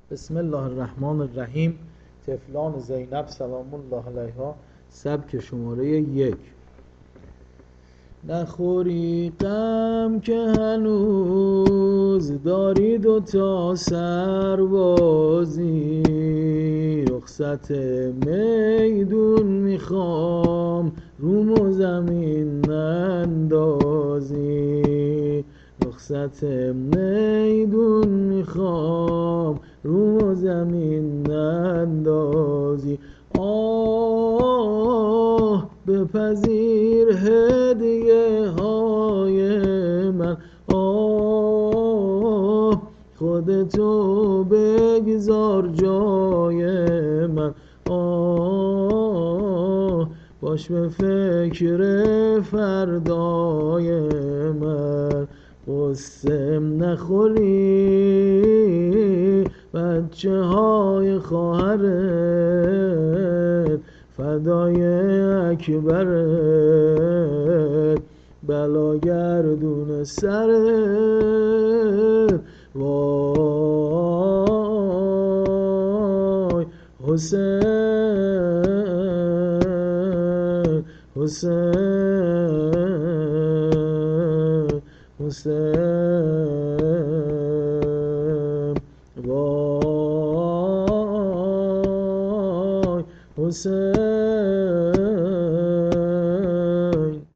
بسم الله الرحمن الرحیم. طفلان زینب سلام الله علیها، سبک شماره 1. نخوری غم که هنوز داری 2 سربازی، رخصت میدون میخوام روم و زمین اندازی، رخصت میدون میخوام روم و زمین اندازی. آه بپذیر هدیه های من، آه خودتو بگذار جای من، آه باش به فکر فردای من. قسم نخوری بچه های خواهرت، فدای اکبرت بلاگردون سرت. وای حسین حسین حسین، وای حسین